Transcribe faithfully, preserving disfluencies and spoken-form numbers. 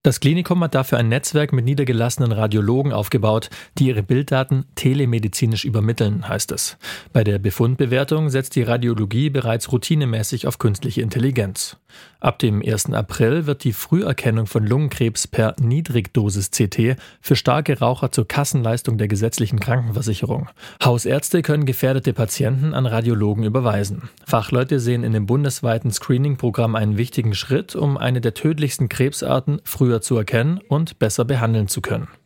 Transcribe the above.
Das Klinikum hat dafür ein Netzwerk mit niedergelassenen Radiologen aufgebaut, die ihre Bilddaten telemedizinisch übermitteln, heißt es. Bei der Befundbewertung setzt die Radiologie bereits routinemäßig auf künstliche Intelligenz. Ab dem ersten April wird die Früherkennung von Lungenkrebs per Niedrigdosis-C T für starke Raucher zur Kassenleistung der gesetzlichen Krankenversicherung. Hausärzte können gefährdete Patienten an Radiologen überweisen. Fachleute sehen in dem bundesweiten Screening-Programm einen wichtigen Schritt, um eine der tödlichsten Krebsarten früher zu erkennen und besser behandeln zu können.